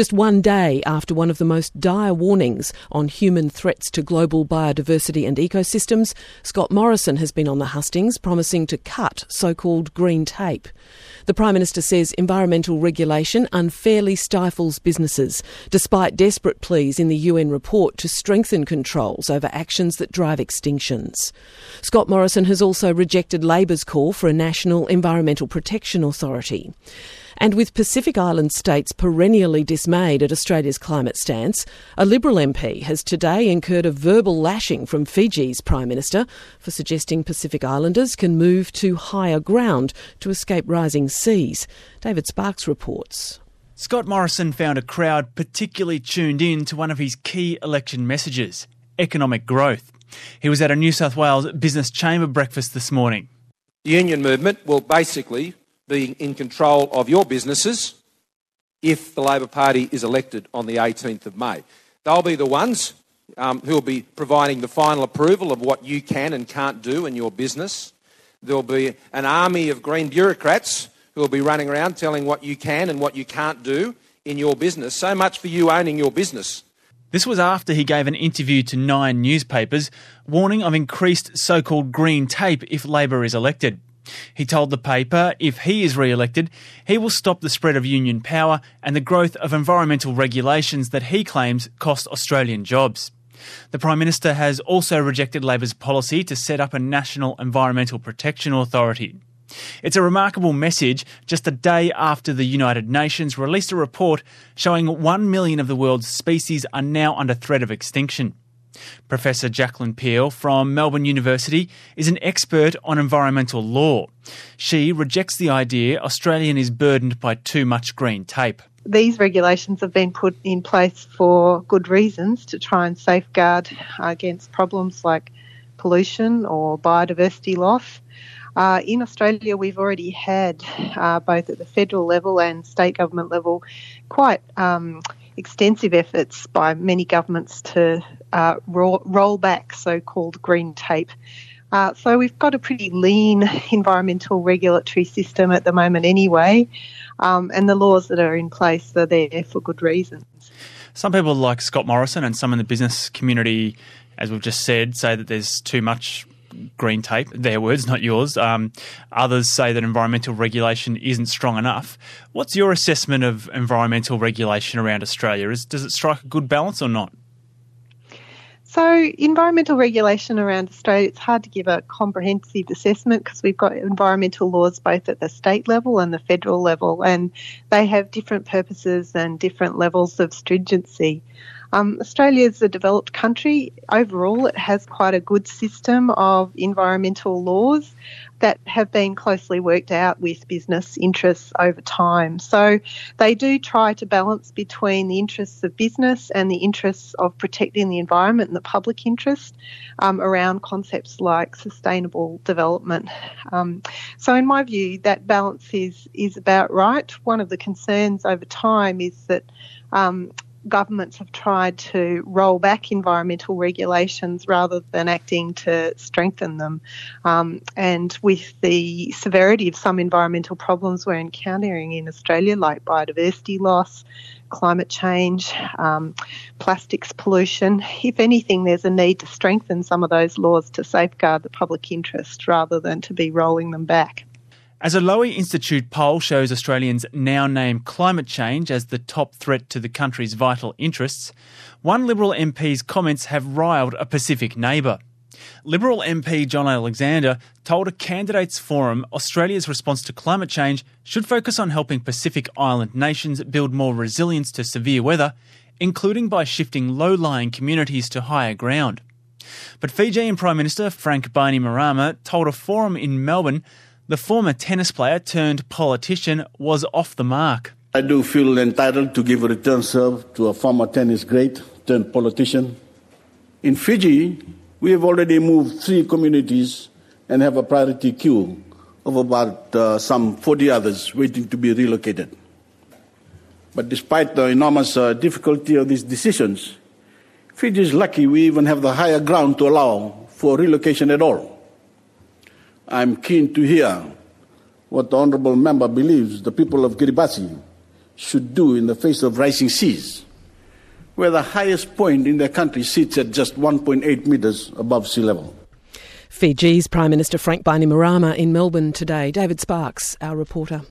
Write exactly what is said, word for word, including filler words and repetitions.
just one day after one of the most dire warnings on human threats to global biodiversity and ecosystems, Scott Morrison has been on the hustings promising to cut so-called green tape. The Prime Minister says environmental regulation unfairly stifles businesses, despite desperate pleas in the U N report to strengthen controls over actions that drive extinctions. Scott Morrison has also rejected Labor's call for a national environmental protection authority. And with Pacific Island states perennially dismayed at Australia's climate stance, a Liberal M P has today incurred a verbal lashing from Fiji's Prime Minister for suggesting Pacific Islanders can move to higher ground to escape rising seas. David Sparks reports. Scott Morrison found a crowd particularly tuned in to one of his key election messages, economic growth. He was at a New South Wales Business Chamber breakfast this morning. The union movement will basically be in control of your businesses if the Labor Party is elected on the eighteenth of May. They'll be the ones um, who will be providing the final approval of what you can and can't do in your business. There'll be an army of green bureaucrats who will be running around telling what you can and what you can't do in your business. So much for you owning your business. This was after he gave an interview to Nine newspapers, warning of increased so-called green tape if Labor is elected. He told the paper if he is re-elected, he will stop the spread of union power and the growth of environmental regulations that he claims cost Australian jobs. The Prime Minister has also rejected Labor's policy to set up a National Environmental Protection Authority. It's a remarkable message just a day after the United Nations released a report showing one million of the world's species are now under threat of extinction. Professor Jacqueline Peel from Melbourne University is an expert on environmental law. She rejects the idea Australia is burdened by too much green tape. These regulations have been put in place for good reasons to try and safeguard against problems like pollution or biodiversity loss. Uh, in Australia, we've already had, uh, both at the federal level and state government level, quite um, extensive efforts by many governments to uh, roll, roll back so-called green tape. Uh, so we've got a pretty lean environmental regulatory system at the moment anyway, um, and the laws that are in place are there for good reasons. Some people like Scott Morrison and some in the business community, as we've just said, say that there's too much green tape. Their words, not yours. Um, others say that environmental regulation isn't strong enough. What's your assessment of environmental regulation around Australia? Is, does it strike a good balance or not? So environmental regulation around Australia, it's hard to give a comprehensive assessment because we've got environmental laws both at the state level and the federal level, and they have different purposes and different levels of stringency. Um, Australia is a developed country. Overall, it has quite a good system of environmental laws that have been closely worked out with business interests over time. So they do try to balance between the interests of business and the interests of protecting the environment and the public interest um, around concepts like sustainable development. Um, so in my view, that balance is, is about right. One of the concerns over time is that um, governments have tried to roll back environmental regulations rather than acting to strengthen them. Um, and with the severity of some environmental problems we're encountering in Australia, like biodiversity loss, climate change, um, plastics pollution, if anything, there's a need to strengthen some of those laws to safeguard the public interest rather than to be rolling them back. As a Lowy Institute poll shows Australians now name climate change as the top threat to the country's vital interests, one Liberal M P's comments have riled a Pacific neighbour. Liberal M P John Alexander told a candidates forum Australia's response to climate change should focus on helping Pacific Island nations build more resilience to severe weather, including by shifting low-lying communities to higher ground. But Fijian Prime Minister Frank Bainimarama told a forum in Melbourne the former tennis player turned politician was off the mark. I do feel entitled to give a return serve to a former tennis great turned politician. In Fiji, we have already moved three communities and have a priority queue of about uh, some forty others waiting to be relocated. But despite the enormous uh, difficulty of these decisions, Fiji is lucky we even have the higher ground to allow for relocation at all. I'm keen to hear what the Honourable Member believes the people of Kiribati should do in the face of rising seas, where the highest point in their country sits at just one point eight metres above sea level. Fiji's Prime Minister Frank Bainimarama in Melbourne today. David Sparks, our reporter.